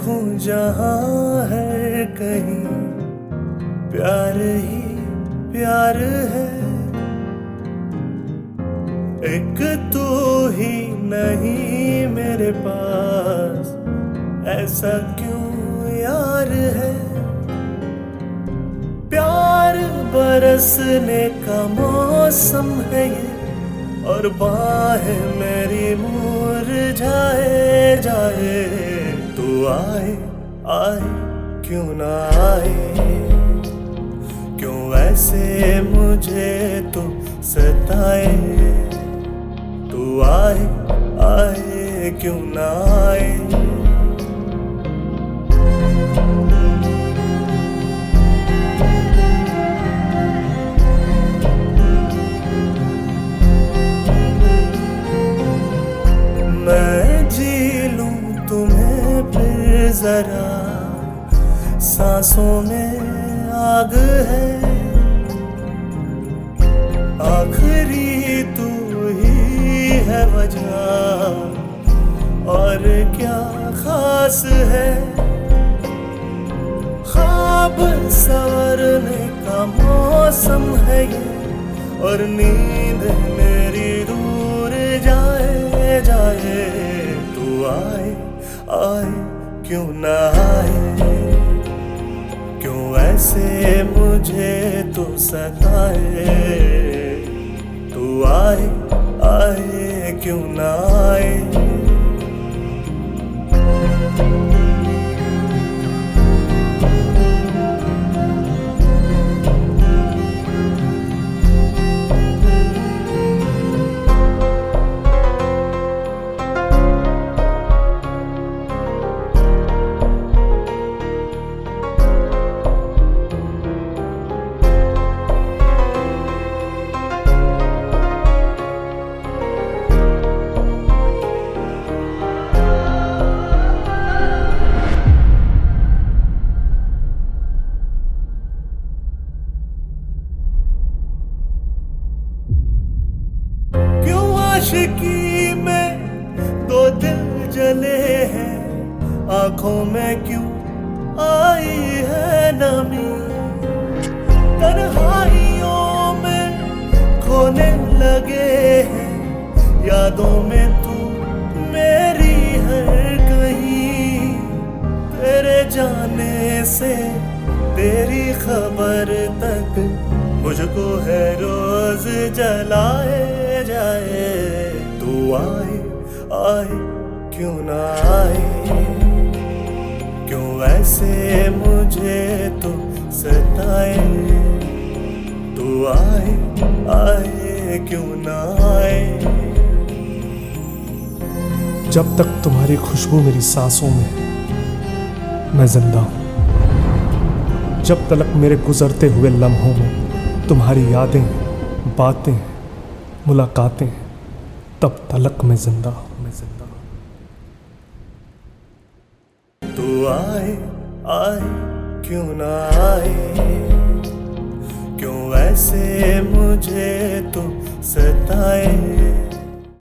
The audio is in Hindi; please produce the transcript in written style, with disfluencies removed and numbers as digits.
देखूं जहां है कहीं प्यार ही प्यार है। एक तू ही नहीं मेरे पास, ऐसा क्यों यार है। प्यार बरसने का मौसम है ये, और बाहें मेरी मुरझाए जाए। तू आए आए क्यों ना आए, क्यों ऐसे मुझे तू सताए। तू आए आए क्यों ना आए। मैं जी लूं तुम्हें फिर जरा, सांसों में आग है। आखिरी तू ही है वजह, और क्या खास है। ख्वाब संवरने का मौसम है ये, और नींद मेरी दूर जाए जाए। तू आए आए क्यों ना आए, क्यों ऐसे मुझे तू सताए। तू आए आए क्यों ना आए। आशिकी में दो दिल जले हैं, आंखों में क्यों आई है नमी। तन्हाइयों में खोने लगे हैं, यादों में तू मेरी हर कहीं। तेरे जाने से तेरी खबर तक मुझको है रोज जलाए जाए। तू आए आए क्यों ना आए, क्यों ऐसे मुझे तू सताए। तू आए आए क्यों ना आए। जब तक तुम्हारी खुशबू मेरी सांसों में मैं जिंदा हूं, जब तलक मेरे गुजरते हुए लम्हों में तुम्हारी यादें, बातें, मुलाकातें, तब तलक मैं जिंदा हूं। तू आए आए क्यों ना आए, क्यों ऐसे मुझे तू सताए।